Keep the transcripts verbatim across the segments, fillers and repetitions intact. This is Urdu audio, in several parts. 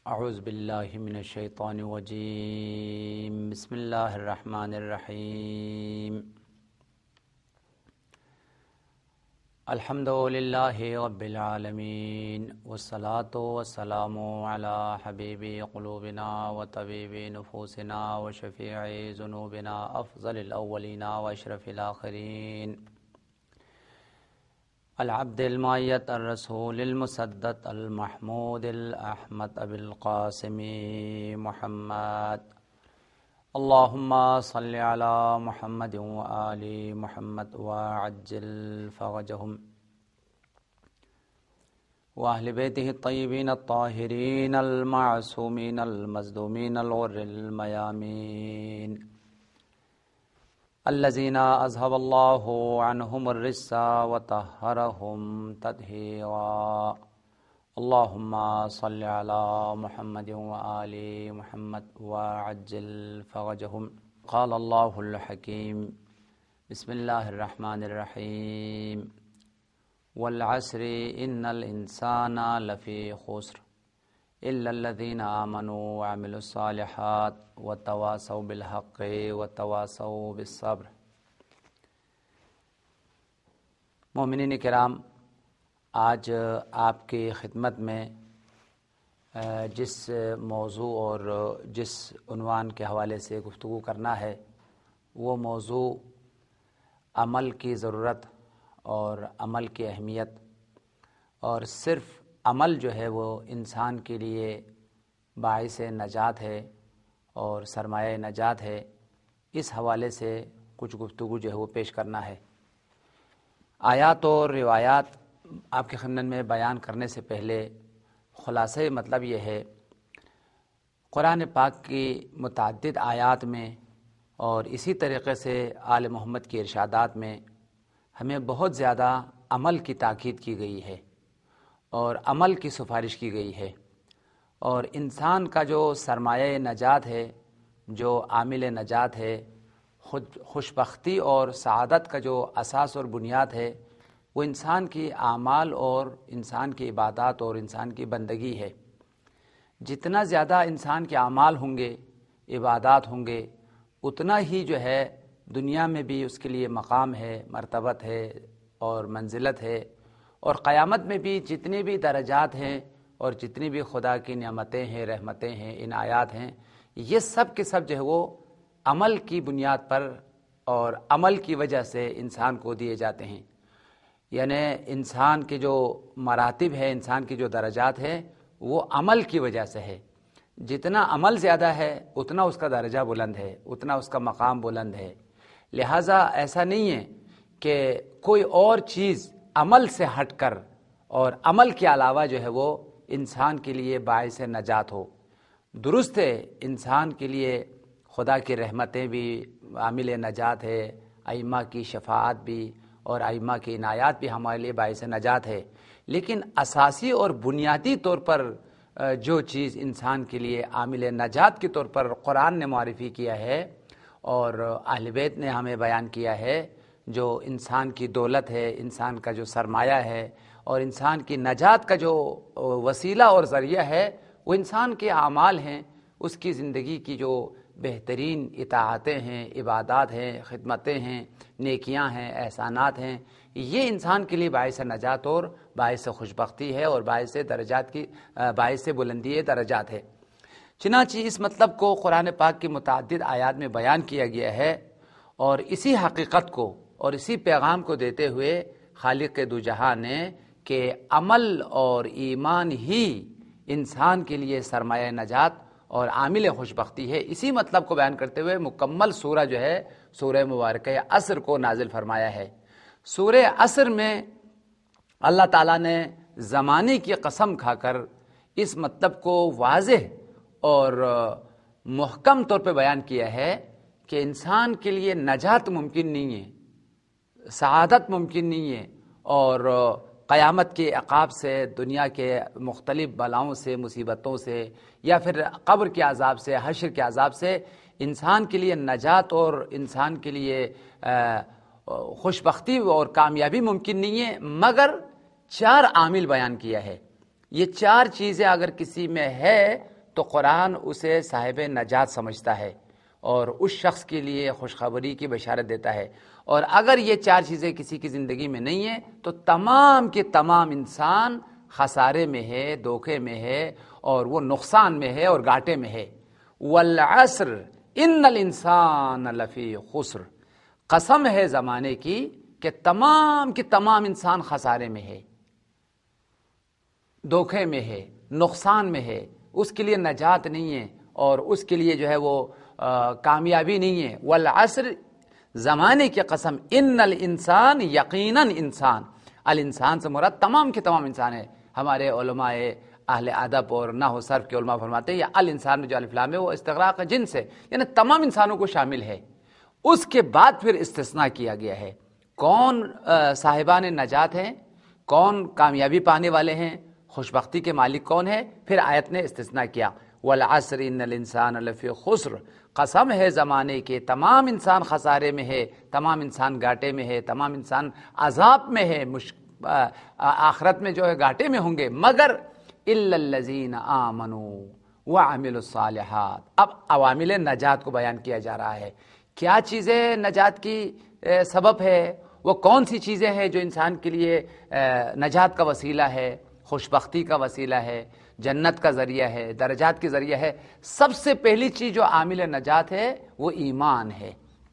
اعوذ باللہ من الشیطان الرجیم بسم اللہ الرحمن الرحیم الحمد للہ رب العالمین والصلاة والسلام علی حبیب قلوبنا وطبیب نفوسنا وشفیع ذنوبنا افضل الاولین واشرف الاخرین العبد المعیت الرسول المسدد المحمود الاحمد ابی القاسم محمد اللہم صل علی محمد وآل محمد وعجل فرجهم وأهل بيته الطيبين الطاهرين المعصومين المظلومين الغر الميامين الذين أذهب الله عنهم الرجس وطهرهم تطهيرا اللهم صل على محمد وآل محمد وعجل فرجهم قال الله الحكيم بسم الله الرحمن الرحيم والعصر إن الإنسان لفي خسر إلا الذين آمنوا وعملوا الصالحات وتواصوا بالحق وتواصوا بالصبر۔ مومنین کرام، آج آپ کی خدمت میں جس موضوع اور جس عنوان کے حوالے سے گفتگو کرنا ہے وہ موضوع عمل کی ضرورت اور عمل کی اہمیت، اور صرف عمل جو ہے وہ انسان کے لیے باعث نجات ہے اور سرمایہ نجات ہے، اس حوالے سے کچھ گفتگو جو ہے وہ پیش کرنا ہے۔ آیات اور روایات آپ کے خدمت میں بیان کرنے سے پہلے خلاصہ مطلب یہ ہے، قرآن پاک کی متعدد آیات میں اور اسی طریقے سے آل محمد کی ارشادات میں ہمیں بہت زیادہ عمل کی تاکید کی گئی ہے اور عمل کی سفارش کی گئی ہے، اور انسان کا جو سرمایہ نجات ہے، جو عامل نجات ہے، خود خوشبختی اور سعادت کا جو اساس اور بنیاد ہے وہ انسان کی اعمال اور انسان کی عبادات اور انسان کی بندگی ہے۔ جتنا زیادہ انسان کے اعمال ہوں گے، عبادات ہوں گے، اتنا ہی جو ہے دنیا میں بھی اس کے لیے مقام ہے، مرتبت ہے اور منزلت ہے، اور قیامت میں بھی جتنی بھی درجات ہیں اور جتنی بھی خدا کی نعمتیں ہیں، رحمتیں ہیں، عنایات ہیں، یہ سب کے سب جو ہے وہ عمل کی بنیاد پر اور عمل کی وجہ سے انسان کو دیے جاتے ہیں۔ یعنی انسان کے جو مراتب ہے، انسان کی جو درجات ہیں، وہ عمل کی وجہ سے ہے۔ جتنا عمل زیادہ ہے اتنا اس کا درجہ بلند ہے، اتنا اس کا مقام بلند ہے۔ لہٰذا ایسا نہیں ہے کہ کوئی اور چیز عمل سے ہٹ کر اور عمل کے علاوہ جو ہے وہ انسان کے لیے باعث نجات ہو۔ درست ہے، انسان کے لیے خدا کی رحمتیں بھی عامل نجات ہے، ائمہ کی شفاعت بھی اور ائمہ کی عنایات بھی ہمارے لیے باعث نجات ہے، لیکن اساسی اور بنیادی طور پر جو چیز انسان کے لیے عامل نجات کے طور پر قرآن نے معرفی کیا ہے اور اہل بیت نے ہمیں بیان کیا ہے، جو انسان کی دولت ہے، انسان کا جو سرمایہ ہے اور انسان کی نجات کا جو وسیلہ اور ذریعہ ہے، وہ انسان کے اعمال ہیں، اس کی زندگی کی جو بہترین اطاعتیں ہیں، عبادات ہیں، خدمتیں ہیں، نیکیاں ہیں، احسانات ہیں، یہ انسان کے لیے باعث نجات اور باعث خوشبختی ہے اور باعث درجات کی باعث بلندی درجات ہے۔ چنانچہ اس مطلب کو قرآن پاک کی متعدد آیات میں بیان کیا گیا ہے، اور اسی حقیقت کو اور اسی پیغام کو دیتے ہوئے خالق دو جہاں نے کہ عمل اور ایمان ہی انسان کے لیے سرمایہ نجات اور عامل خوشبختی ہے، اسی مطلب کو بیان کرتے ہوئے مکمل سورہ جو ہے سورہ مبارکہ عصر کو نازل فرمایا ہے۔ سورہ عصر میں اللہ تعالیٰ نے زمانے کی قسم کھا کر اس مطلب کو واضح اور محکم طور پہ بیان کیا ہے کہ انسان کے لیے نجات ممکن نہیں ہے، سعادت ممکن نہیں ہے، اور قیامت کے عقاب سے، دنیا کے مختلف بلاؤں سے، مصیبتوں سے، یا پھر قبر کے عذاب سے، حشر کے عذاب سے انسان کے لیے نجات اور انسان کے لیے خوشبختی اور کامیابی ممکن نہیں ہے، مگر چار عامل بیان کیا ہے۔ یہ چار چیزیں اگر کسی میں ہے تو قرآن اسے صاحب نجات سمجھتا ہے اور اس شخص کے لیے خوشخبری کی بشارت دیتا ہے. اور اگر یہ چار چیزیں کسی کی زندگی میں نہیں ہیں تو تمام کے تمام انسان خسارے میں ہے، دھوکے میں ہے اور وہ نقصان میں ہے اور گھاٹے میں ہے. والعصر ان الانسان لفی خسر، قسم ہے زمانے کی کہ تمام کے تمام انسان خسارے میں ہے، دھوکے میں ہے، نقصان میں ہے، اس کے لیے نجات نہیں ہے اور اس کے لیے جو ہے وہ آ, کامیابی نہیں ہے. والعصر زمانے کی قسم، ان الانسان یقیناً انسان، الانسان سے مراد تمام کے تمام انسان ہے. ہمارے علماء اہل ادب اور نحو و صرف کے علماء فرماتے ہیں یہ الانسان میں جو الف لام ہے وہ استغراق جنس ہے، یعنی تمام انسانوں کو شامل ہے. اس کے بعد پھر استثناء کیا گیا ہے. کون صاحبان نجات ہیں، کون کامیابی پانے والے ہیں، خوشبختی کے مالک کون ہے؟ پھر آیت نے استثناء کیا، والعصر ان الانسان لفی خسر، قسم ہے زمانے کے تمام انسان خسارے میں ہے، تمام انسان گھاٹے میں ہے، تمام انسان عذاب میں ہے، آخرت میں جو ہے گھاٹے میں ہوں گے، مگر الا الذین آمنوا وعملوا الصالحات. اب عوامل نجات کو بیان کیا جا رہا ہے. کیا چیزیں نجات کی سبب ہے؟ وہ کون سی چیزیں ہیں جو انسان کے لیے نجات کا وسیلہ ہے، خوشبختی کا وسیلہ ہے، جنت کا ذریعہ ہے، درجات کے ذریعہ ہے؟ سب سے پہلی چیز جو عامل نجات ہے وہ ایمان ہے.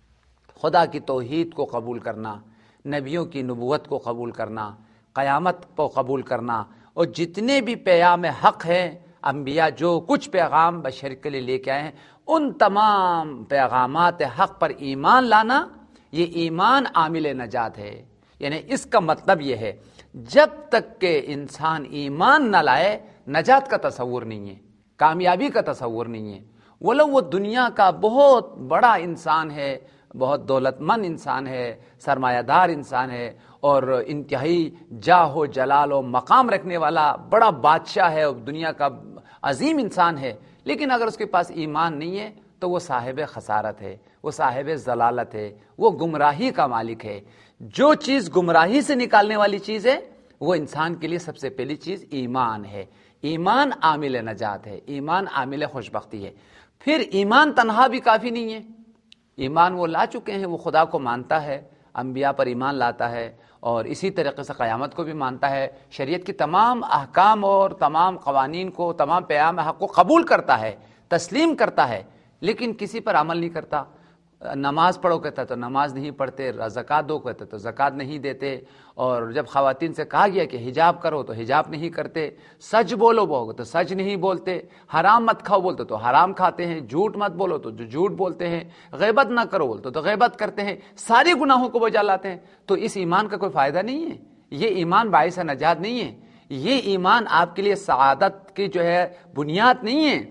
خدا کی توحید کو قبول کرنا، نبیوں کی نبوت کو قبول کرنا، قیامت کو قبول کرنا، اور جتنے بھی پیام حق ہیں، انبیاء جو کچھ پیغام بشر کے لیے لے کے آئے ہیں، ان تمام پیغامات حق پر ایمان لانا، یہ ایمان عامل نجات ہے. یعنی اس کا مطلب یہ ہے جب تک کہ انسان ایمان نہ لائے نجات کا تصور نہیں ہے، کامیابی کا تصور نہیں ہے. ولو وہ دنیا کا بہت بڑا انسان ہے، بہت دولت مند انسان ہے، سرمایہ دار انسان ہے اور انتہائی جاہ و جلال و مقام رکھنے والا بڑا بادشاہ ہے اور دنیا کا عظیم انسان ہے، لیکن اگر اس کے پاس ایمان نہیں ہے تو وہ صاحب خسارت ہے، وہ صاحب ضلالت ہے، وہ گمراہی کا مالک ہے. جو چیز گمراہی سے نکالنے والی چیز ہے وہ انسان کے لیے سب سے پہلی چیز ایمان ہے. ایمان عامل نجات ہے، ایمان عامل خوشبختی ہے. پھر ایمان تنہا بھی کافی نہیں ہے. ایمان وہ لا چکے ہیں، وہ خدا کو مانتا ہے، انبیاء پر ایمان لاتا ہے اور اسی طریقے سے قیامت کو بھی مانتا ہے، شریعت کی تمام احکام اور تمام قوانین کو، تمام پیام حق کو قبول کرتا ہے، تسلیم کرتا ہے، لیکن کسی پر عمل نہیں کرتا. نماز پڑھو کہتا تو نماز نہیں پڑھتے، زکوٰۃ دو کہتے تو زکوٰۃ نہیں دیتے، اور جب خواتین سے کہا گیا کہ حجاب کرو تو حجاب نہیں کرتے، سچ بولو بولو تو سچ نہیں بولتے، حرام مت کھاؤ بولتے تو حرام کھاتے ہیں، جھوٹ مت بولو تو جو جھوٹ بولتے ہیں، غیبت نہ کرو بولتے تو غیبت کرتے ہیں، سارے گناہوں کو بجا لاتے ہیں. تو اس ایمان کا کوئی فائدہ نہیں ہے، یہ ایمان باعث نجات نہیں ہے، یہ ایمان آپ کے لیے سعادت کی جو ہے بنیاد نہیں ہے.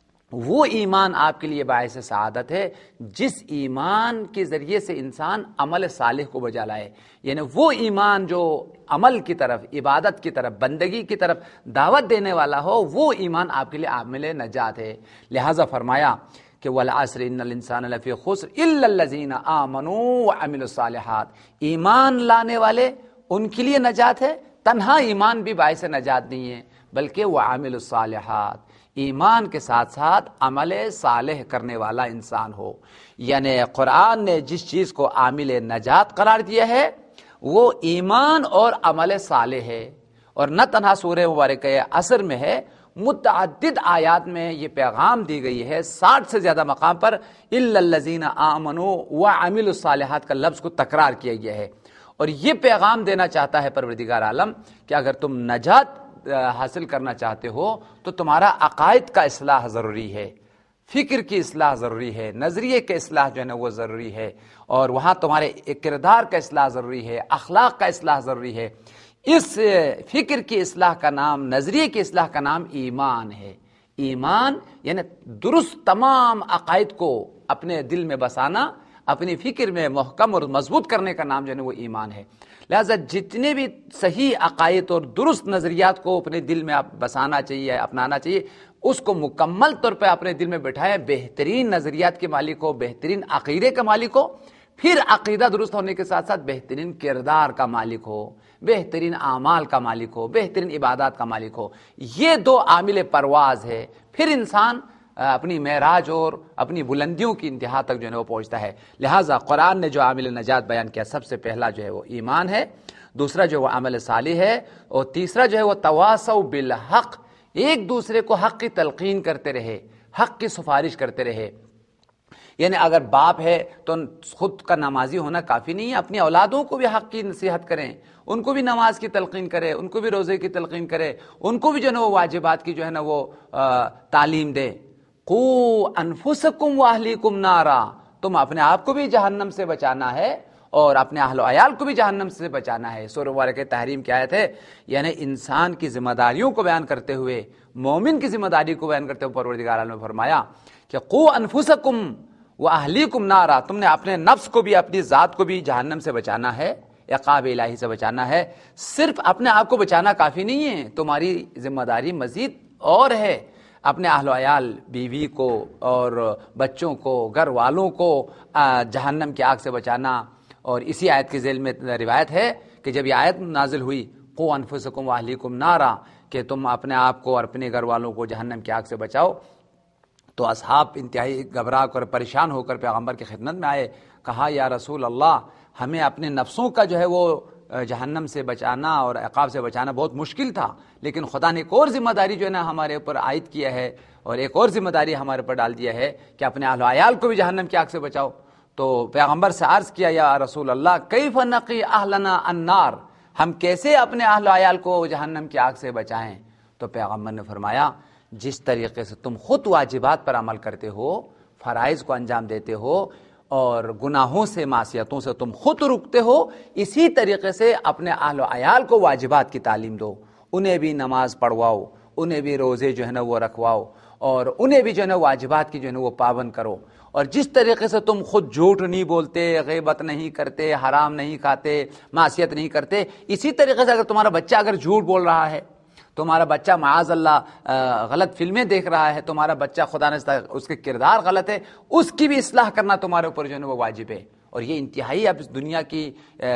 وہ ایمان آپ کے لیے باعث سعادت ہے جس ایمان کے ذریعے سے انسان عمل صالح کو بجا لائے. یعنی وہ ایمان جو عمل کی طرف، عبادت کی طرف، بندگی کی طرف دعوت دینے والا ہو، وہ ایمان آپ کے لیے عامل نجات ہے. لہذا فرمایا کہ والعصر ان الانسان لفی خسر الا الذین آمنوا وعملوا الصالحات. ایمان لانے والے ان کے لیے نجات ہے. تنہا ایمان بھی باعث نجات نہیں ہے، بلکہ وعملوا الصالحات، ایمان کے ساتھ ساتھ عمل صالح کرنے والا انسان ہو. یعنی قرآن نے جس چیز کو عامل نجات قرار دیا ہے وہ ایمان اور عمل صالح ہے. اور نہ تنہا سورہ مبارکہ عصر میں ہے، متعدد آیات میں یہ پیغام دی گئی ہے، ساٹھ سے زیادہ مقام پر الا الذین آمنوا وعملوا الصالحات کا لفظ کو تکرار کیا گیا ہے. اور یہ پیغام دینا چاہتا ہے پروردگار عالم کہ اگر تم نجات حاصل کرنا چاہتے ہو تو تمہارا عقائد کا اصلاح ضروری ہے، فکر کی اصلاح ضروری ہے، نظریے کے اصلاح جو ہے نا وہ ضروری ہے، اور وہاں تمہارے کردار کا اصلاح ضروری ہے، اخلاق کا اصلاح ضروری ہے. اس فکر کی اصلاح کا نام، نظریے کی اصلاح کا نام ایمان ہے. ایمان یعنی درست تمام عقائد کو اپنے دل میں بسانا، اپنی فکر میں محکم اور مضبوط کرنے کا نام جو ہے وہ ایمان ہے. لہذا جتنے بھی صحیح عقائد اور درست نظریات کو اپنے دل میں آپ بسانا چاہیے، اپنانا چاہیے، اس کو مکمل طور پہ اپنے دل میں بٹھائیں، بہترین نظریات کے مالک ہو، بہترین عقیدے کے مالک ہو، پھر عقیدہ درست ہونے کے ساتھ ساتھ بہترین کردار کا مالک ہو، بہترین اعمال کا مالک ہو، بہترین عبادات کا مالک ہو، یہ دو عامل پرواز ہے، پھر انسان اپنی معراج اور اپنی بلندیوں کی انتہا تک جو ہے وہ پہنچتا ہے۔ لہٰذا قرآن نے جو عامل نجات بیان کیا، سب سے پہلا جو ہے وہ ایمان ہے، دوسرا جو وہ عمل صالح ہے، اور تیسرا جو ہے وہ تواصوا بالحق، ایک دوسرے کو حق کی تلقین کرتے رہے، حق کی سفارش کرتے رہے۔ یعنی اگر باپ ہے تو خود کا نمازی ہونا کافی نہیں ہے، اپنی اولادوں کو بھی حق کی نصیحت کریں، ان کو بھی نماز کی تلقین کرے، ان کو بھی روزے کی تلقین کرے، ان کو بھی جو ہے نا وہ واجبات کی جو ہے نا وہ تعلیم دے۔ قوا انفسکم واہلیکم نارا، تم اپنے آپ کو بھی جہنم سے بچانا ہے اور اپنے اہل و عیال کو بھی جہنم سے بچانا ہے۔ سورہ مبارکہ تحریم کی آیت ہے، یعنی انسان کی ذمہ داریوں کو بیان کرتے ہوئے، مومن کی ذمہ داری کو بیان کرتے ہوئے پروردگار عالم نے فرمایا کہ قوا انفسکم واہلیکم نارا، تم نے اپنے نفس کو بھی، اپنی ذات کو بھی جہنم سے بچانا ہے، عقاب الہی سے بچانا ہے۔ صرف اپنے آپ کو بچانا کافی نہیں ہے، تمہاری ذمہ داری مزید اور ہے، اپنے اہل و عیال، بیوی کو اور بچوں کو، گھر والوں کو جہنم کی آگ سے بچانا۔ اور اسی آیت کی ذیل میں روایت ہے کہ جب یہ آیت نازل ہوئی قوا انفسکم واہلیکم نارا، کہ تم اپنے آپ کو اور اپنے گھر والوں کو جہنم کی آگ سے بچاؤ، تو اصحاب انتہائی گھبرا کر پریشان ہو کر پیغمبر کی خدمت میں آئے، کہا یا رسول اللہ، ہمیں اپنے نفسوں کا جو ہے وہ جہنم سے بچانا اور عقاب سے بچانا بہت مشکل تھا، لیکن خدا نے ایک اور ذمہ داری جو ہے نا ہمارے اوپر عائد کیا ہے، اور ایک اور ذمہ داری ہمارے اوپر ڈال دیا ہے کہ اپنے اہل و عیال کو بھی جہنم کی آگ سے بچاؤ۔ تو پیغمبر سے عرض کیا یا رسول اللہ کیف نقی اہلنا النار، ہم کیسے اپنے اہل و عیال کو جہنم کی آگ سے بچائیں؟ تو پیغمبر نے فرمایا جس طریقے سے تم خود واجبات پر عمل کرتے ہو، فرائض کو انجام دیتے ہو، اور گناہوں سے، معصیتوں سے تم خود رکتے ہو، اسی طریقے سے اپنے اہل و عیال کو واجبات کی تعلیم دو، انہیں بھی نماز پڑھواؤ، انہیں بھی روزے جو ہے نا وہ رکھواؤ، اور انہیں بھی جو ہے نا واجبات کی جو ہے نا وہ پابند کرو۔ اور جس طریقے سے تم خود جھوٹ نہیں بولتے، غیبت نہیں کرتے، حرام نہیں کھاتے، معصیت نہیں کرتے، اسی طریقے سے اگر تمہارا بچہ اگر جھوٹ بول رہا ہے، تمہارا بچہ معاذ اللہ غلط فلمیں دیکھ رہا ہے، تمہارا بچہ خدا نہ اس کے کردار غلط ہے، اس کی بھی اصلاح کرنا تمہارے اوپر جو ہے وہ واجب ہے۔ اور یہ انتہائی اب اس دنیا کی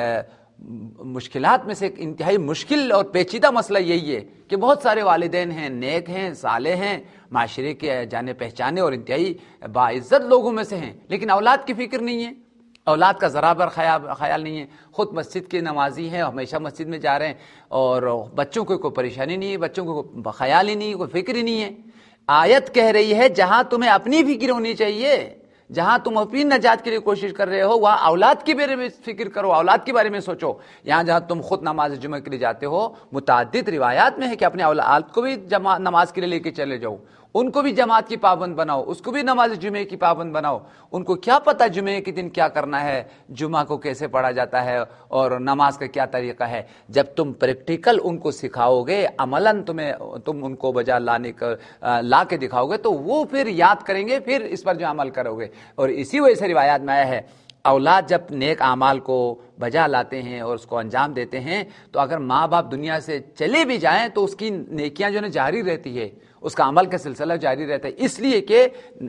مشکلات میں سے ایک انتہائی مشکل اور پیچیدہ مسئلہ یہی ہے کہ بہت سارے والدین ہیں، نیک ہیں، صالح ہیں، معاشرے کے جانے پہچانے اور انتہائی باعزت لوگوں میں سے ہیں، لیکن اولاد کی فکر نہیں ہے، اولاد کا ذرا بر خیال نہیں ہے، خود مسجد کے نمازی ہیں، ہمیشہ مسجد میں جا رہے ہیں، اور بچوں کو کوئی پریشانی نہیں ہے، بچوں کو کوئی خیال ہی نہیں ہے، کوئی فکر ہی نہیں ہے۔ آیت کہہ رہی ہے جہاں تمہیں اپنی فکر ہونی چاہیے، جہاں تم اپنی نجات کے لیے کوشش کر رہے ہو، وہاں اولاد کے بارے میں فکر کرو، اولاد کے بارے میں سوچو۔ یہاں جہاں تم خود نماز جمعہ کے لیے جاتے ہو، متعدد روایات میں ہے کہ اپنے اولاد کو بھی نماز کے لیے لے کے چلے جاؤ، ان کو بھی جماعت کی پابند بناؤ، اس کو بھی نماز جمعے کی پابند بناؤ۔ ان کو کیا پتہ جمعے کے دن کیا کرنا ہے، جمعہ کو کیسے پڑھا جاتا ہے، اور نماز کا کیا طریقہ ہے۔ جب تم پریکٹیکل ان کو سکھاؤ گے، عملاً تمہیں تم ان کو بجا لانے کا لا کے دکھاؤ گے، تو وہ پھر یاد کریں گے، پھر اس پر جو عمل کرو گے۔ اور اسی وجہ سے روایات میں آیا ہے اولاد جب نیک اعمال کو بجا لاتے ہیں اور اس کو انجام دیتے ہیں، تو اگر ماں باپ دنیا سے چلے بھی جائیں تو اس کی نیکیاں جو ہے جاری رہتی ہے، اس کا عمل کا سلسلہ جاری رہتا ہے، اس لیے کہ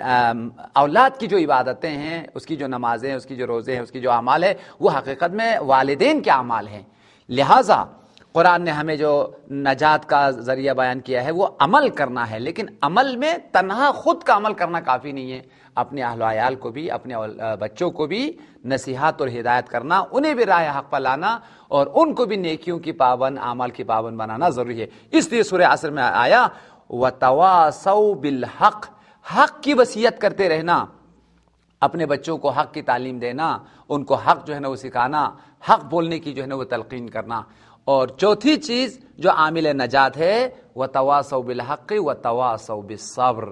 اولاد کی جو عبادتیں ہیں، اس کی جو نمازیں، اس کی جو روزے ہیں، اس کی جو اعمال ہے، وہ حقیقت میں والدین کے اعمال ہیں۔ لہٰذا قرآن نے ہمیں جو نجات کا ذریعہ بیان کیا ہے وہ عمل کرنا ہے، لیکن عمل میں تنہا خود کا عمل کرنا کافی نہیں ہے، اپنے اہل و عیال کو بھی، اپنے بچوں کو بھی نصیحت اور ہدایت کرنا، انہیں بھی راہ حق پر لانا، اور ان کو بھی نیکیوں کی پابند، اعمال کی پابند بنانا ضروری ہے۔ اس لیے سورہ عصر میں آیا وَتَوَاصَوْا بِالْحَقِّ، حق کی وصیت کرتے رہنا، اپنے بچوں کو حق کی تعلیم دینا، ان کو حق جو ہے نا وہ سکھانا، حق بولنے کی جو ہے نا وہ تلقین کرنا۔ اور چوتھی چیز جو عامل نجات ہے وَتَوَاصَوْا بِالْحَقِّ وَتَوَاصَوْا بِالصَّبْرِ،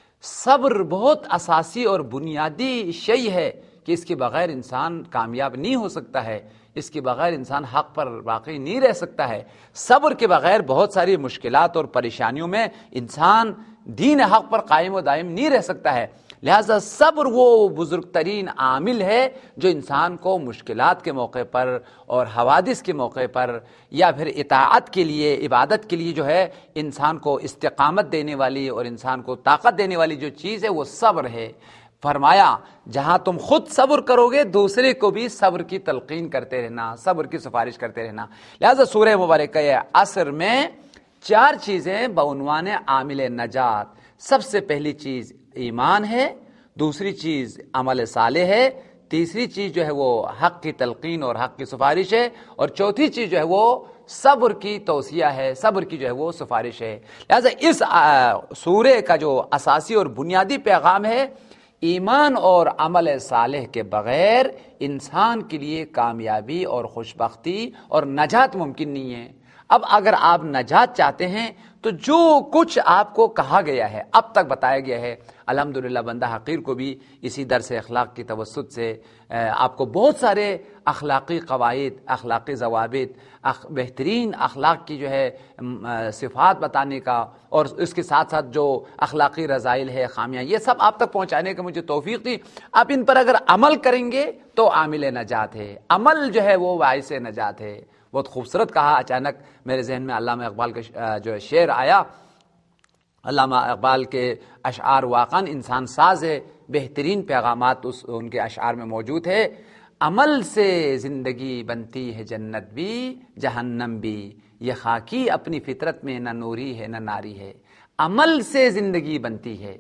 صبر بہت اساسی اور بنیادی شے ہے کہ اس کے بغیر انسان کامیاب نہیں ہو سکتا ہے، اس کے بغیر انسان حق پر باقی نہیں رہ سکتا ہے۔ صبر کے بغیر بہت ساری مشکلات اور پریشانیوں میں انسان دین حق پر قائم و دائم نہیں رہ سکتا ہے۔ لہذا صبر وہ بزرگ ترین عامل ہے جو انسان کو مشکلات کے موقع پر اور حوادث کے موقع پر یا پھر اطاعت کے لیے، عبادت کے لیے جو ہے انسان کو استقامت دینے والی اور انسان کو طاقت دینے والی جو چیز ہے وہ صبر ہے۔ فرمایا جہاں تم خود صبر کرو گے دوسرے کو بھی صبر کی تلقین کرتے رہنا، صبر کی سفارش کرتے رہنا۔ لہذا سورہ مبارکہ عصر میں چار چیزیں بعنوان عامل نجات۔ سب سے پہلی چیز ایمان ہے، دوسری چیز عمل صالح ہے، تیسری چیز جو ہے وہ حق کی تلقین اور حق کی سفارش ہے، اور چوتھی چیز جو ہے وہ صبر کی توصیہ ہے، صبر کی جو ہے وہ سفارش ہے۔ لہذا اس سورہ کا جو اساسی اور بنیادی پیغام ہے، ایمان اور عمل صالح کے بغیر انسان کے لیے کامیابی اور خوشبختی اور نجات ممکن نہیں ہے۔ اب اگر آپ نجات چاہتے ہیں تو جو کچھ آپ کو کہا گیا ہے، اب تک بتایا گیا ہے، الحمدللہ بندہ حقیر کو بھی اسی درس اخلاق کی توسط سے آپ کو بہت سارے اخلاقی قواعد، اخلاقی ضوابط، اخ بہترین اخلاق کی جو ہے صفات بتانے کا، اور اس کے ساتھ ساتھ جو اخلاقی رذائل ہے، خامیاں، یہ سب آپ تک پہنچانے کا مجھے توفیق دی۔ آپ ان پر اگر عمل کریں گے تو عامل نجات ہے، عمل جو ہے وہ باعث نجات ہے۔ بہت خوبصورت کہا، اچانک میرے ذہن میں علامہ اقبال کا جو شعر آیا۔ علامہ اقبال کے اشعار واقعاً انسان ساز ہے، بہترین پیغامات اس ان کے اشعار میں موجود ہے۔ عمل سے زندگی بنتی ہے جنت بھی جہنم بھی، یہ خاکی اپنی فطرت میں نہ نوری ہے نہ ناری ہے۔ عمل سے زندگی بنتی ہے،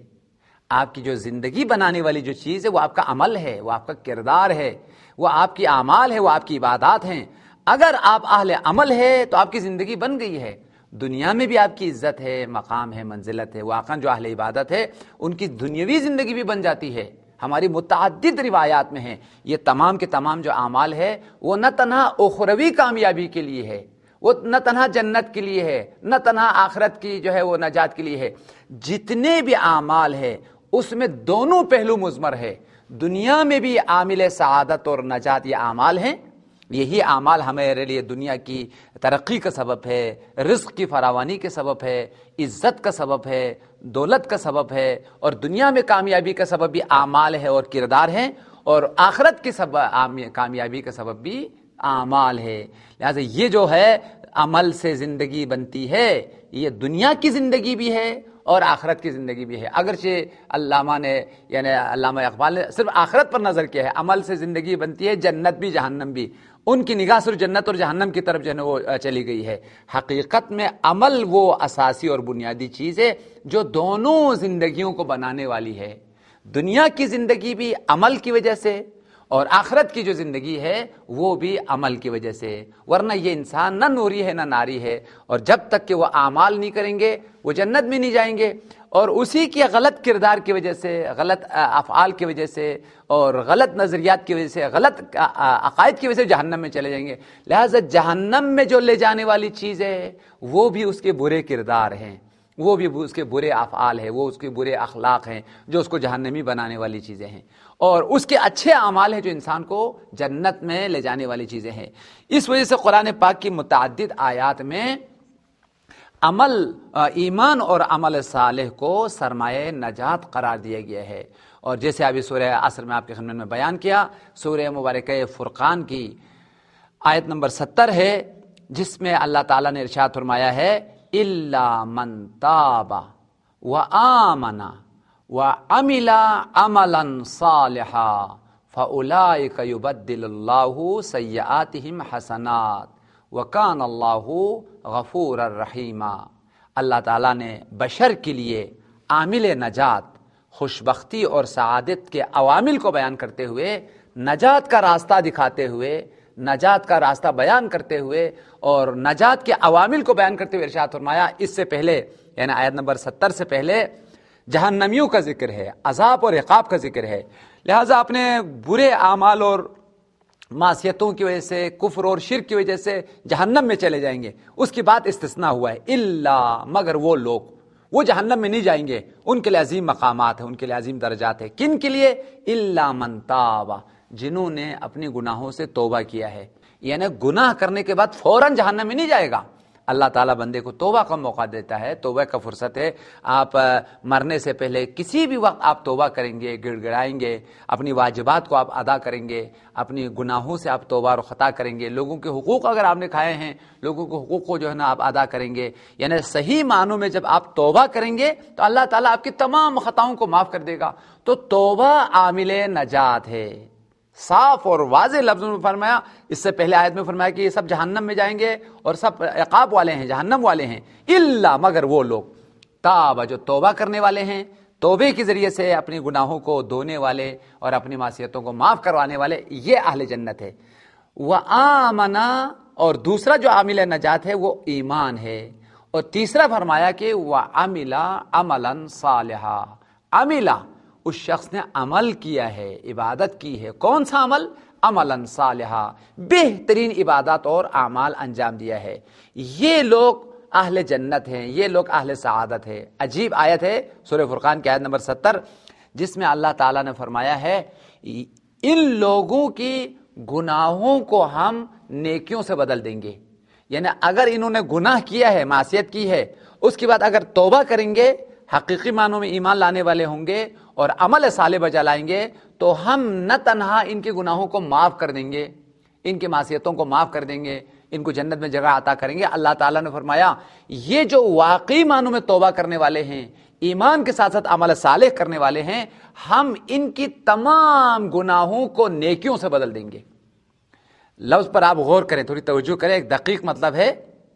آپ کی جو زندگی بنانے والی جو چیز ہے وہ آپ کا عمل ہے، وہ آپ کا کردار ہے، وہ آپ کی اعمال ہے، وہ آپ کی عبادات ہیں۔ اگر آپ اہل عمل ہے تو آپ کی زندگی بن گئی ہے، دنیا میں بھی آپ کی عزت ہے، مقام ہے، منزلت ہے۔ واقعاً جو اہل عبادت ہے ان کی دنیاوی زندگی بھی بن جاتی ہے۔ ہماری متعدد روایات میں ہیں یہ تمام کے تمام جو اعمال ہے وہ نہ تنہا اخروی کامیابی کے لیے ہے، وہ نہ تنہا جنت کے لیے ہے، نہ تنہا آخرت کی جو ہے وہ نجات کے لیے ہے۔ جتنے بھی اعمال ہے اس میں دونوں پہلو مضمر ہے، دنیا میں بھی عامل سعادت اور نجات یہ اعمال ہیں۔ یہی اعمال ہمارے لیے دنیا کی ترقی کا سبب ہے، رزق کی فراوانی کے سبب ہے، عزت کا سبب ہے، دولت کا سبب ہے، اور دنیا میں کامیابی کا سبب بھی اعمال ہے اور کردار ہیں، اور آخرت کی سبب کامیابی کا سبب بھی اعمال ہے۔ لہذا یہ جو ہے عمل سے زندگی بنتی ہے، یہ دنیا کی زندگی بھی ہے اور آخرت کی زندگی بھی ہے۔ اگرچہ علامہ نے یعنی علامہ اقبال نے صرف آخرت پر نظر کیا ہے، عمل سے زندگی بنتی ہے جنت بھی جہنم بھی، ان کی نگاہ صرف جنت اور جہنم کی طرف جو ہے وہ چلی گئی ہے۔ حقیقت میں عمل وہ اساسی اور بنیادی چیز ہے جو دونوں زندگیوں کو بنانے والی ہے، دنیا کی زندگی بھی عمل کی وجہ سے اور آخرت کی جو زندگی ہے وہ بھی عمل کی وجہ سے، ورنہ یہ انسان نہ نوری ہے نہ ناری ہے، اور جب تک کہ وہ اعمال نہیں کریں گے وہ جنت میں نہیں جائیں گے، اور اسی کے غلط کردار کی وجہ سے، غلط افعال کی وجہ سے اور غلط نظریات کی وجہ سے، غلط عقائد کی وجہ سے جہنم میں چلے جائیں گے۔ لہٰذا جہنم میں جو لے جانے والی چیز ہے وہ بھی اس کے برے کردار ہیں، وہ بھی اس کے برے افعال ہیں، وہ اس کے برے اخلاق ہیں جو اس کو جہنمی بنانے والی چیزیں ہیں، اور اس کے اچھے اعمال ہیں جو انسان کو جنت میں لے جانے والی چیزیں ہیں۔ اس وجہ سے قرآن پاک کی متعدد آیات میں عمل، ایمان اور عمل صالح کو سرمایہ نجات قرار دیا گیا ہے، اور جیسے ابھی سورہ عصر میں آپ کے خدمت میں بیان کیا، سورہ مبارکہ فرقان کی آیت نمبر ستر ہے جس میں اللہ تعالیٰ نے ارشاد فرمایا ہے اِلَّا مَن تَابَ وَآمَنَ وَعَمِلَ عَمَلًا صَالِحًا فَأُولَٰئِكَ يُبَدِّلُ اللَّهُ سَيِّئَاتِهِمْ حَسَنَاتٍ وَكَانَ اللَّهُ غَفُورًا رَحِيمًا۔ اللہ تعالیٰ نے بشر کے لیے عامل نجات، خوشبختی اور سعادت کے عوامل کو بیان کرتے ہوئے، نجات کا راستہ دکھاتے ہوئے، نجات کا راستہ بیان کرتے ہوئے اور نجات کے عوامل کو بیان کرتے ہوئے ارشاد فرمایا، اس سے پہلے یعنی آیت نمبر ستر سے پہلے جہنمیوں کا ذکر ہے، عذاب اور عقاب کا ذکر ہے۔ لہٰذا اپنے برے اعمال اور معصیتوں کی وجہ سے، کفر اور شرک کی وجہ سے جہنم میں چلے جائیں گے، اس کی بات استثناء ہوا ہے، الا مگر وہ لوگ، وہ جہنم میں نہیں جائیں گے، ان کے لیے عظیم مقامات ہیں، ان کے لیے عظیم درجات ہیں۔ کن کے لیے؟ الا من تاب، جنہوں نے اپنے گناہوں سے توبہ کیا ہے، یعنی گناہ کرنے کے بعد فوراً جہنم میں نہیں جائے گا۔ اللہ تعالیٰ بندے کو توبہ کا موقع دیتا ہے، توبہ کا فرصت ہے۔ آپ مرنے سے پہلے کسی بھی وقت آپ توبہ کریں گے، گڑ گڑائیں گے، اپنی واجبات کو آپ ادا کریں گے، اپنی گناہوں سے آپ توبہ اور خطا کریں گے، لوگوں کے حقوق اگر آپ نے کھائے ہیں، لوگوں کے حقوق کو جو ہے نا آپ ادا کریں گے، یعنی صحیح معنوں میں جب آپ توبہ کریں گے تو اللہ تعالیٰ آپ کی تمام خطاؤں کو معاف کر دے گا۔ تو توبہ عامل نجات ہے، صاف اور واضح لفظوں میں فرمایا۔ اس سے پہلے آیت میں فرمایا کہ یہ سب جہنم میں جائیں گے اور سب عقاب والے ہیں، جہنم والے ہیں، الا مگر وہ لوگ تاب جو توبہ کرنے والے ہیں، توبے کے ذریعے سے اپنے گناہوں کو دھونے والے اور اپنی معصیتوں کو معاف کروانے والے، یہ اہل جنت ہے۔ وآمنا، اور دوسرا جو عامل نجات ہے وہ ایمان ہے، اور تیسرا فرمایا کہ وعمل عملا صالحا، عملا اس شخص نے عمل کیا ہے، عبادت کی ہے۔ کون سا عمل؟ عملا صالحا، بہترین عبادات اور اعمال انجام دیا ہے۔ یہ لوگ اہل جنت ہیں، یہ لوگ اہل سعادت ہے۔ عجیب آیت ہے سورہ فرقان کی آیت نمبر ستر، جس میں اللہ تعالیٰ نے فرمایا ہے ان لوگوں کی گناہوں کو ہم نیکیوں سے بدل دیں گے۔ یعنی اگر انہوں نے گناہ کیا ہے، معصیت کی ہے، اس کے بعد اگر توبہ کریں گے، حقیقی معنوں میں ایمان لانے والے ہوں گے اور عمل صالح بجا لائیں گے، تو ہم نہ تنہا ان کے گناہوں کو معاف کر دیں گے، ان کی معصیتوں کو معاف کر دیں گے، ان کو جنت میں جگہ عطا کریں گے۔ اللہ تعالیٰ نے فرمایا یہ جو واقعی معنوں میں توبہ کرنے والے ہیں، ایمان کے ساتھ ساتھ عمل صالح کرنے والے ہیں، ہم ان کی تمام گناہوں کو نیکیوں سے بدل دیں گے۔ لفظ پر آپ غور کریں، تھوڑی توجہ کریں، ایک دقیق مطلب ہے۔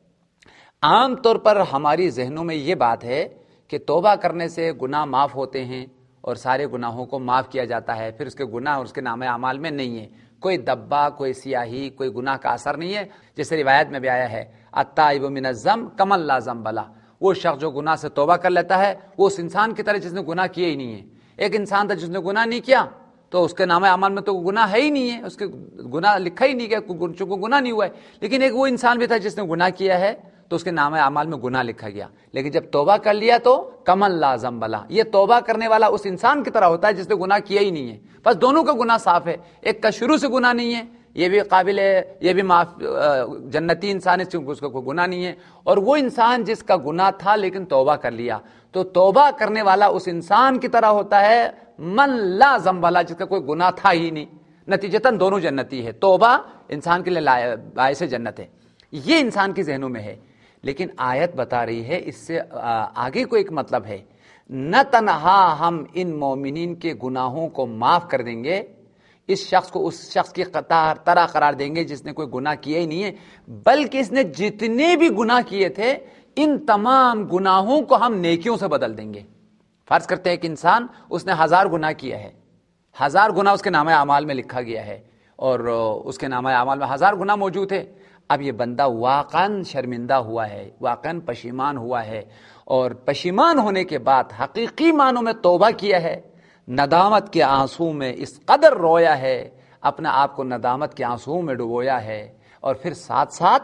عام طور پر ہماری ذہنوں میں یہ بات ہے کہ توبہ کرنے سے گناہ معاف ہوتے ہیں اور سارے گناہوں کو معاف کیا جاتا ہے، پھر اس کے گناہ اور اس کے نام اعمال میں نہیں ہے کوئی دبا، کوئی سیاہی، کوئی گناہ کا اثر نہیں ہے۔ جیسے روایت میں بھی آیا ہے التائب من الذنب کمن لا ذنب لہ، وہ شخص جو گناہ سے توبہ کر لیتا ہے وہ اس انسان کی طرح جس نے گناہ کیا ہی نہیں ہے۔ ایک انسان تھا جس نے گناہ نہیں کیا تو اس کے نام اعمال میں تو گناہ ہے ہی نہیں ہے، اس کے گناہ لکھا ہی نہیں گیا، چونکہ گناہ نہیں ہوا ہے۔ لیکن ایک وہ انسان بھی تھا جس نے گناہ کیا ہے تو اس کے نام اعمال میں گناہ لکھا گیا، لیکن جب توبہ کر لیا تو کمن لا ذنب لہ، یہ توبہ کرنے والا اس انسان کی طرح ہوتا ہے جس نے گناہ کیا ہی نہیں ہے۔ بس دونوں کا گناہ صاف ہے، ایک کا شروع سے گناہ نہیں ہے، یہ بھی قابل ہے، یہ بھی معاف جنتی انسان ہے کیونکہ اس کا کوئی گناہ نہیں ہے، اور وہ انسان جس کا گناہ تھا لیکن توبہ کر لیا، تو توبہ کرنے والا اس انسان کی طرح ہوتا ہے من لا ذنب لہ، جس کا کوئی گناہ تھا ہی نہیں۔ نتیجتاً دونوں جنتی ہے، توبہ انسان کے لیے باعث جنت ہے، یہ انسان کی ذہنوں میں ہے۔ لیکن آیت بتا رہی ہے اس سے آگے کو ایک مطلب ہے، نہ تنہا ہم ان مومنین کے گناہوں کو معاف کر دیں گے، اس شخص کو اس شخص کی قطار طرح قرار دیں گے جس نے کوئی گناہ کیا ہی نہیں ہے، بلکہ اس نے جتنے بھی گناہ کیے تھے ان تمام گناہوں کو ہم نیکیوں سے بدل دیں گے۔ فرض کرتے ہیں کہ انسان اس نے ہزار گناہ کیا ہے، ہزار گناہ اس کے نامہ اعمال میں لکھا گیا ہے اور اس کے نامہ اعمال میں ہزار گناہ موجود ہے۔ اب یہ بندہ واقعاً شرمندہ ہوا ہے، واقعاً پشیمان ہوا ہے، اور پشیمان ہونے کے بعد حقیقی معنوں میں توبہ کیا ہے، ندامت کے آنسو میں اس قدر رویا ہے، اپنا آپ کو ندامت کے آنسو میں ڈبویا ہے، اور پھر ساتھ ساتھ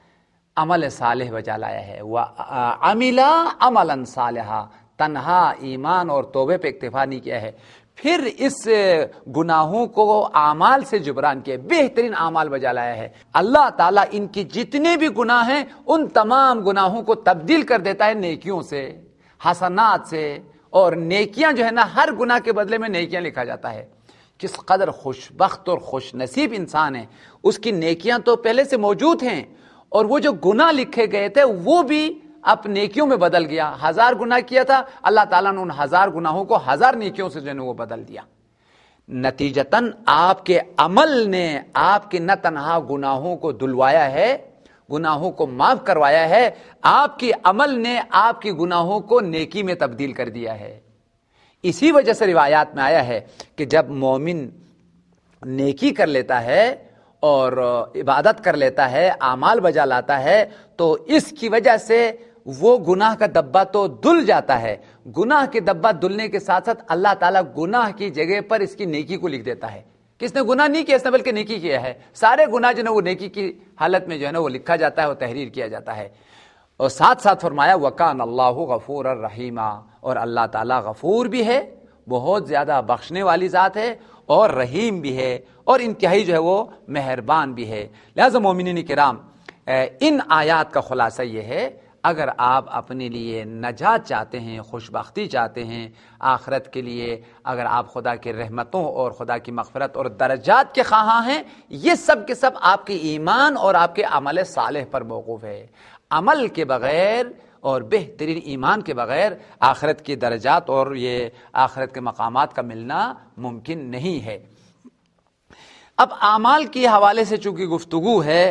عمل صالح بجا لایا ہے۔ وَعَمِلَ عَمَلًا صَالِحًا، تنہا ایمان اور توبے پہ اکتفا نہیں کیا ہے، پھر اس گناہوں کو اعمال سے جبران کیا، بہترین اعمال بجا لایا ہے۔ اللہ تعالیٰ ان کی جتنے بھی گناہ ہیں ان تمام گناہوں کو تبدیل کر دیتا ہے نیکیوں سے، حسنات سے، اور نیکیاں جو ہے نا ہر گناہ کے بدلے میں نیکیاں لکھا جاتا ہے۔ کس قدر خوش بخت اور خوش نصیب انسان ہے، اس کی نیکیاں تو پہلے سے موجود ہیں، اور وہ جو گناہ لکھے گئے تھے وہ بھی اب نیکیوں میں بدل گیا۔ ہزار گناہ کیا تھا، اللہ تعالیٰ نے ان ہزار گناہوں کو ہزار نیکیوں سے جو ہے وہ بدل دیا۔ نتیجتاً آپ کے عمل نے آپ کے نہ تنہا گناہوں کو دھلوایا ہے، گناہوں کو معاف کروایا ہے، آپ کی عمل نے آپ کی گناہوں کو نیکی میں تبدیل کر دیا ہے۔ اسی وجہ سے روایات میں آیا ہے کہ جب مومن نیکی کر لیتا ہے اور عبادت کر لیتا ہے، اعمال بجا لاتا ہے، تو اس کی وجہ سے وہ گناہ کا دبا تو دھل جاتا ہے۔ گناہ کے دبا دھلنے کے ساتھ ساتھ اللہ تعالیٰ گناہ کی جگہ پر اس کی نیکی کو لکھ دیتا ہے۔ کس نے گناہ نہیں کیا اس نے بلکہ نیکی کیا ہے، سارے گناہ جو ہے وہ نیکی کی حالت میں جو ہے نا وہ لکھا جاتا ہے، وہ تحریر کیا جاتا ہے۔ اور ساتھ ساتھ فرمایا وَكَانَ اللَّهُ غَفُورًا رَحِيمًا، اور اللہ تعالیٰ غفور بھی ہے، بہت زیادہ بخشنے والی ذات ہے، اور رحیم بھی ہے، اور انتہائی جو ہے وہ مہربان بھی ہے۔ لہذا مومنین کرام، ان آیات کا خلاصہ یہ ہے، اگر آپ اپنے لیے نجات چاہتے ہیں، خوشبختی چاہتے ہیں آخرت کے لیے، اگر آپ خدا کی رحمتوں اور خدا کی مغفرت اور درجات کے خواہاں ہیں، یہ سب کے سب آپ کے ایمان اور آپ کے عمل صالح پر موقوف ہے۔ عمل کے بغیر اور بہترین ایمان کے بغیر آخرت کی درجات اور یہ آخرت کے مقامات کا ملنا ممکن نہیں ہے۔ اب اعمال کے حوالے سے چونکہ گفتگو ہے،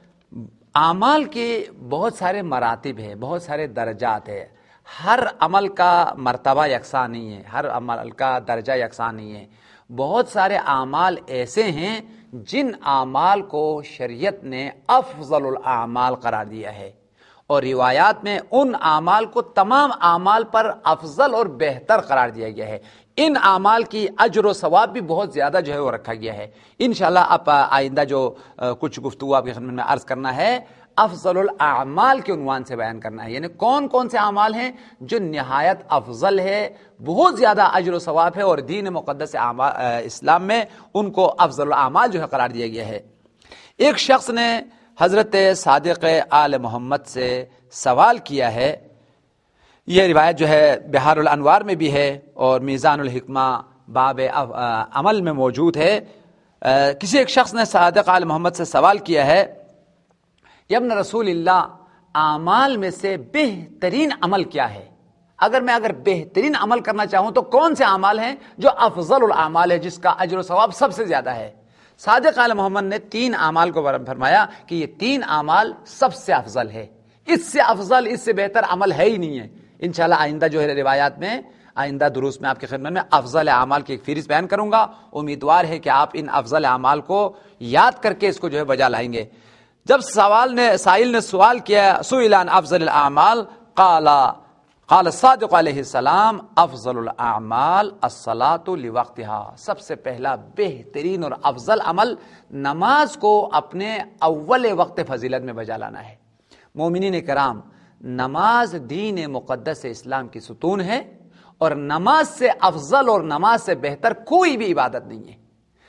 اعمال کے بہت سارے مراتب ہیں، بہت سارے درجات ہیں، ہر عمل کا مرتبہ یکساں نہیں ہے، ہر عمل کا درجہ یکساں نہیں ہے۔ بہت سارے اعمال ایسے ہیں جن اعمال کو شریعت نے افضل الاعمال قرار دیا ہے، اور روایات میں ان اعمال کو تمام اعمال پر افضل اور بہتر قرار دیا گیا ہے۔ ان اعمال کی اجر و ثواب بھی بہت زیادہ جو ہے وہ رکھا گیا ہے۔ انشاءاللہ اب آئندہ جو کچھ گفتگو آپ کی خدمت میں عرض کرنا ہے، افضل الاعمال کے عنوان سے بیان کرنا ہے، یعنی کون کون سے اعمال ہیں جو نہایت افضل ہے، بہت زیادہ اجر و ثواب ہے، اور دین مقدس اسلام میں ان کو افضل الاعمال جو ہے قرار دیا گیا ہے۔ ایک شخص نے حضرت صادق آل محمد سے سوال کیا ہے، یہ روایت جو ہے بحار الانوار میں بھی ہے اور میزان الحکمہ باب عمل میں موجود ہے۔ کسی ایک شخص نے صادق آل محمد سے سوال کیا ہے، یا ابن رسول اللہ، اعمال میں سے بہترین عمل کیا ہے؟ اگر میں اگر بہترین عمل کرنا چاہوں تو کون سے اعمال ہیں جو افضل الاعمال ہے، جس کا اجر و ثواب سب سے زیادہ ہے؟ صادق آل محمد نے تین اعمال کو فرمایا کہ یہ تین اعمال سب سے افضل ہے، اس سے افضل، اس سے بہتر عمل ہے ہی نہیں ہے۔ انشاءاللہ آئندہ جو ہے روایات میں، آئندہ دروس میں آپ کی خدمت میں افضل اعمال کی ایک فہرست بیان کروں گا۔ امیدوار ہے کہ آپ ان افضل اعمال کو یاد کر کے اس کو جو ہے بجا لائیں گے۔ جب سوال نے سائل نے سوال کیا، سئل عن افضل الاعمال قال قال الصادق علیہ السلام افضل الاعمال الصلاۃ لوقتها، سب سے پہلا بہترین اور افضل عمل نماز کو اپنے اول وقت فضیلت میں بجا لانا ہے۔ مومنین کرام، نماز دین مقدس اسلام کی ستون ہے، اور نماز سے افضل اور نماز سے بہتر کوئی بھی عبادت نہیں ہے۔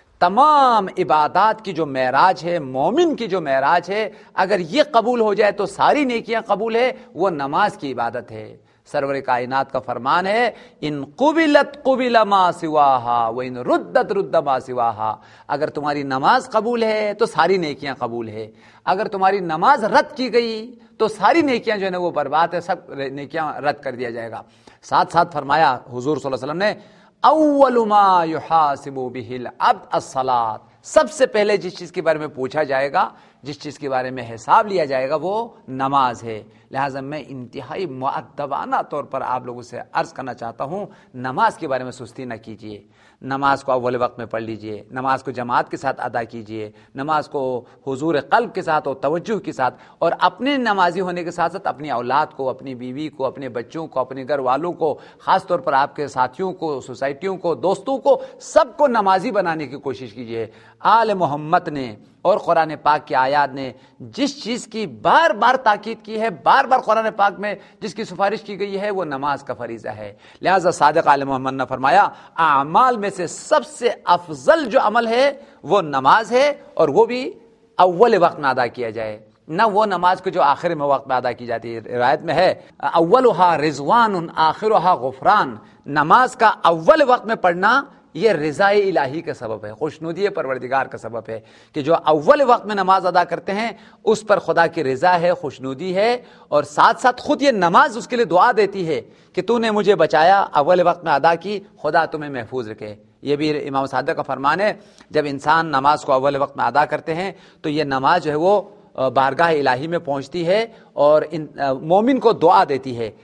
تمام عبادات کی جو معراج ہے، مومن کی جو معراج ہے، اگر یہ قبول ہو جائے تو ساری نیکیاں قبول ہے، وہ نماز کی عبادت ہے۔ سرور کائنات کا فرمان ہے، ان قبلت قبل ما سواہا وان ردت رد ما سواہا، اگر تمہاری نماز قبول ہے تو ساری نیکیاں قبول ہے، اگر تمہاری نماز رد کی گئی تو ساری نیکیاں جو ہے وہ برباد ہے، سب نیکیاں رد کر دیا جائے گا۔ ساتھ ساتھ فرمایا حضور صلی اللہ علیہ وسلم نے، اول ما یحاسب به العبد الصلاۃ، سب سے پہلے جس چیز کے بارے میں پوچھا جائے گا، جس چیز کے بارے میں حساب لیا جائے گا، وہ نماز ہے۔ لہٰذا میں انتہائی مؤدبانہ طور پر آپ لوگوں سے عرض کرنا چاہتا ہوں، نماز کے بارے میں سستی نہ کیجیے، نماز کو اول وقت میں پڑھ لیجئے، نماز کو جماعت کے ساتھ ادا کیجئے، نماز کو حضور قلب کے ساتھ اور توجہ کے ساتھ، اور اپنے نمازی ہونے کے ساتھ ساتھ اپنی اولاد کو، اپنی بیوی کو، اپنے بچوں کو، اپنے گھر والوں کو، خاص طور پر آپ کے ساتھیوں کو، سوسائٹیوں کو، دوستوں کو، سب کو نمازی بنانے کی کوشش کیجئے۔ آل محمد نے اور قرآن پاک کی آیات نے جس چیز کی بار بار تاکید کی ہے، بار بار قرآن پاک میں جس کی سفارش کی گئی ہے، وہ نماز کا فریضہ ہے۔ لہذا صادق آل محمد نے فرمایا، اعمال میں سے سب سے افضل جو عمل ہے وہ نماز ہے، اور وہ بھی اول وقت میں ادا کیا جائے، نہ وہ نماز کو جو آخر میں وقت میں ادا کی جاتی ہے۔ روایت میں ہے، اولها رضوان آخرها غفران، نماز کا اول وقت میں پڑھنا یہ رضا الہی کا سبب ہے، خوشنودی پروردگار کا سبب ہے، کہ جو اول وقت میں نماز ادا کرتے ہیں اس پر خدا کی رضا ہے، خوشنودی ہے، اور ساتھ ساتھ خود یہ نماز اس کے لیے دعا دیتی ہے کہ تو نے مجھے بچایا، اول وقت میں ادا کی، خدا تمہیں محفوظ رکھے۔ یہ بھی امام صادق کا فرمان ہے، جب انسان نماز کو اول وقت میں ادا کرتے ہیں تو یہ نماز جو ہے وہ بارگاہ الہی میں پہنچتی ہے اور مومن کو دعا دیتی ہے،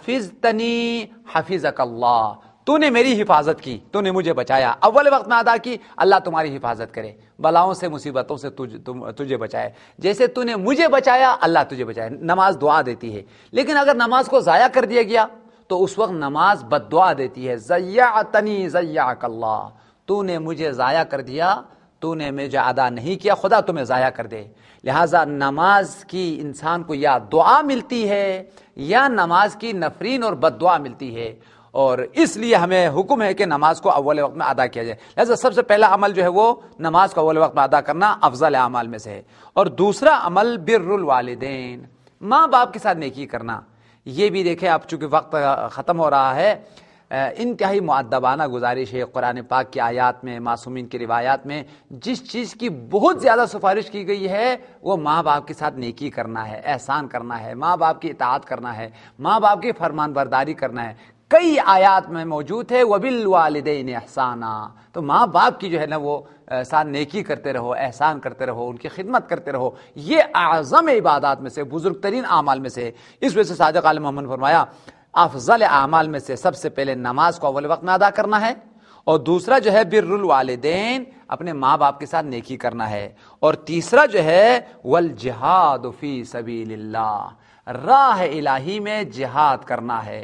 حفظتنی حفظک اللہ، تو نے میری حفاظت کی، تو نے مجھے بچایا، اول وقت میں ادا کی، اللہ تمہاری حفاظت کرے، بلاؤں سے مصیبتوں سے تجھ تجھے بچائے، جیسے تو نے مجھے بچایا اللہ تجھے بچائے۔ نماز دعا دیتی ہے، لیکن اگر نماز کو ضائع کر دیا گیا تو اس وقت نماز بد دعا دیتی ہے، ضیعتنی ضیعک اللہ، تو نے مجھے ضائع کر دیا، تو نے مجھے ادا نہیں کیا، خدا تمہیں ضائع کر دے۔ لہٰذا نماز کی انسان کو یا دعا ملتی ہے یا نماز کی نفرین اور بد دعا ملتی ہے، اور اس لیے ہمیں حکم ہے کہ نماز کو اول وقت میں ادا کیا جائے. لہذا سب سے پہلا عمل جو ہے وہ نماز کو اول وقت میں ادا کرنا افضل اعمال میں سے ہے. اور دوسرا عمل بر الوالدین، ماں باپ کے ساتھ نیکی کرنا. یہ بھی دیکھیں اب چونکہ وقت ختم ہو رہا ہے، انتہائی مؤدبانہ گزارش ہے. قرآن پاک کی آیات میں، معصومین کی روایات میں جس چیز کی بہت زیادہ سفارش کی گئی ہے وہ ماں باپ کے ساتھ نیکی کرنا ہے، احسان کرنا ہے، ماں باپ کی اطاعت کرنا ہے، ماں باپ کی فرمان برداری کرنا ہے. کئی آیات میں موجود ہے وَبِالْوَالِدَيْنِ احسانا، تو ماں باپ کی جو ہے نا وہ ساتھ نیکی کرتے رہو، احسان کرتے رہو، ان کی خدمت کرتے رہو. یہ اعظم عبادات میں سے، بزرگ ترین اعمال میں سے. اس وجہ سے صادق عالم محمد نے فرمایا افضل اعمال میں سے سب سے پہلے نماز کو اول وقت میں ادا کرنا ہے، اور دوسرا جو ہے بر الوالدین، اپنے ماں باپ کے ساتھ نیکی کرنا ہے، اور تیسرا جو ہے والجہاد فی سبیل اللہ، راہ الہی میں جہاد کرنا ہے.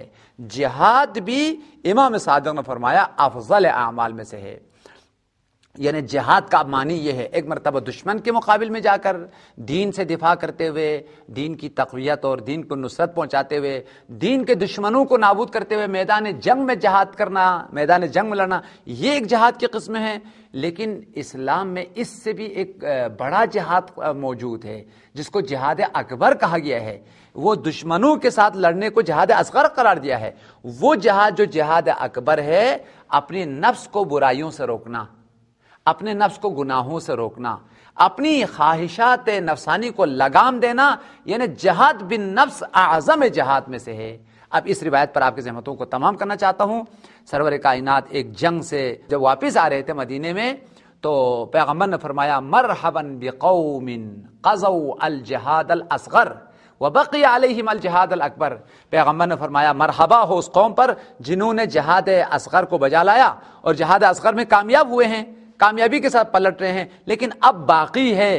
جہاد بھی امام صادق نے فرمایا افضل اعمال میں سے ہے. یعنی جہاد کا معنی یہ ہے ایک مرتبہ دشمن کے مقابل میں جا کر دین سے دفاع کرتے ہوئے، دین کی تقویت اور دین کو نصرت پہنچاتے ہوئے، دین کے دشمنوں کو نابود کرتے ہوئے میدان جنگ میں جہاد کرنا، میدان جنگ میں لڑنا، یہ ایک جہاد کی قسم ہے. لیکن اسلام میں اس سے بھی ایک بڑا جہاد موجود ہے جس کو جہاد اکبر کہا گیا ہے. وہ دشمنوں کے ساتھ لڑنے کو جہاد اصغر قرار دیا ہے. وہ جہاد جو جہاد اکبر ہے، اپنی نفس کو برائیوں سے روکنا، اپنے نفس کو گناہوں سے روکنا، اپنی خواہشات نفسانی کو لگام دینا، یعنی جہاد بن نفس اعظم جہاد میں سے ہے. اب اس روایت پر آپ کی زحمتوں کو تمام کرنا چاہتا ہوں. سرور کائنات ایک جنگ سے جب واپس آ رہے تھے مدینے میں، تو پیغمبر نے فرمایا مرحبا بقوم قضوا الجہاد الاصغر وبقی علیہم الجہاد الاکبر. پیغمبر نے فرمایا مرحبا ہو اس قوم پر جنہوں نے جہاد اصغر کو بجا لایا اور جہاد اصغر میں کامیاب ہوئے ہیں، کامیابی کے ساتھ پلٹ رہے ہیں، لیکن اب باقی ہے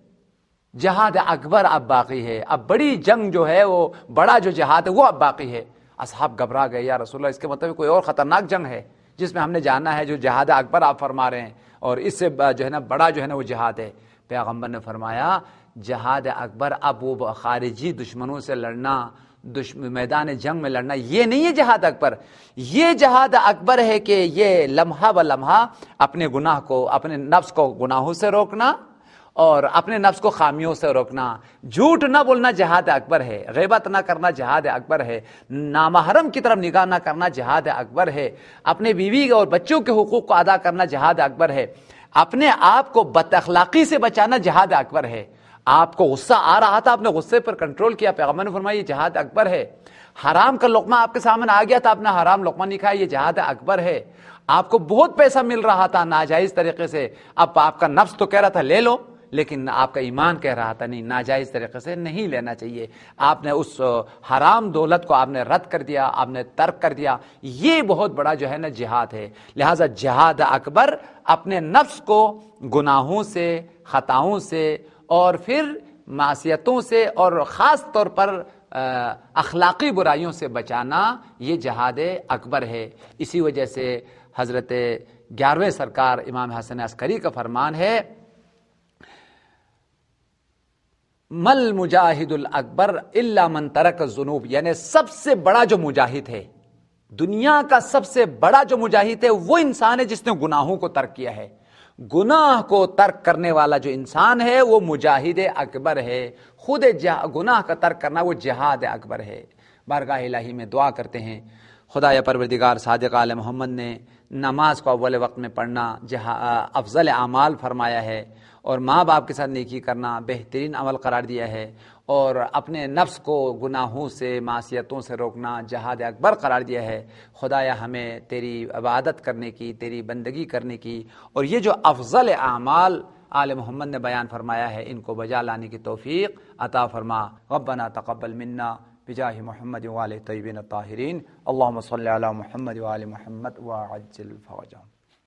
جہاد اکبر، اب باقی ہے، اب بڑی جنگ جو ہے، وہ بڑا جو جہاد ہے وہ اب باقی ہے. اصحاب گھبرا گئے، یا رسول اللہ اس کے مطابق کوئی اور خطرناک جنگ ہے جس میں ہم نے جانا ہے جو جہاد اکبر آپ فرما رہے ہیں، اور اس سے جو ہے نا بڑا جو ہے نا وہ جہاد ہے. پیغمبر نے فرمایا جہاد اکبر اب وہ خارجی دشمنوں سے لڑنا، میدان جنگ میں لڑنا، یہ نہیں ہے جہاد اکبر. یہ جہاد اکبر ہے کہ یہ لمحہ ب لمحہ اپنے گناہ کو، اپنے نفس کو گناہوں سے روکنا اور اپنے نفس کو خامیوں سے روکنا. جھوٹ نہ بولنا جہاد اکبر ہے، غیبت نہ کرنا جہاد اکبر ہے، نامحرم کی طرف نگاہ نہ کرنا جہاد اکبر ہے، اپنے بیوی اور بچوں کے حقوق کو ادا کرنا جہاد اکبر ہے، اپنے آپ کو بد اخلاقی سے بچانا جہاد اکبر ہے. آپ کو غصہ آ رہا تھا، آپ نے غصے پر کنٹرول کیا، پیغمبر نے فرمایا یہ جہاد اکبر ہے. حرام کا لقمہ آپ کے سامنے آ گیا تھا، آپ نے حرام لقمہ نہیں کھایا، یہ جہاد اکبر ہے. آپ کو بہت پیسہ مل رہا تھا ناجائز طریقے سے، اب آپ کا نفس تو کہہ رہا تھا لے لو، لیکن آپ کا ایمان کہہ رہا تھا نہیں، ناجائز طریقے سے نہیں لینا چاہیے. آپ نے اس حرام دولت کو آپ نے رد کر دیا، آپ نے ترک کر دیا. یہ بہت بڑا جو ہے نا جہاد ہے. لہٰذا جہاد اکبر اپنے نفس کو گناہوں سے، خطاؤں سے اور پھر معصیتوں سے اور خاص طور پر اخلاقی برائیوں سے بچانا، یہ جہاد اکبر ہے. اسی وجہ سے حضرت گیارہویں سرکار امام حسن عسکری کا فرمان ہے مل مجاہد الاکبر الا من ترک الذنوب، یعنی سب سے بڑا جو مجاہد ہے، دنیا کا سب سے بڑا جو مجاہد ہے وہ انسان ہے جس نے گناہوں کو ترک کیا ہے. گناہ کو ترک کرنے والا جو انسان ہے وہ مجاہد اکبر ہے. خود گناہ کا ترک کرنا وہ جہاد اکبر ہے. بارگاہ الہی میں دعا کرتے ہیں خدا یا پروردگار، صادق آل محمد نے نماز کو اول وقت میں پڑھنا افضل اعمال فرمایا ہے، اور ماں باپ کے ساتھ نیکی کرنا بہترین عمل قرار دیا ہے، اور اپنے نفس کو گناہوں سے، معصیتوں سے روکنا جہاد اکبر قرار دیا ہے. خدایا ہمیں تیری عبادت کرنے کی، تیری بندگی کرنے کی، اور یہ جو افضل اعمال آل محمد نے بیان فرمایا ہے ان کو بجا لانے کی توفیق عطا فرما. ربنا تقبل منا بجاہ محمد وآل طیبین الطاہرین. اللہم صلی علی محمد وآل محمد وعجل فرجهم.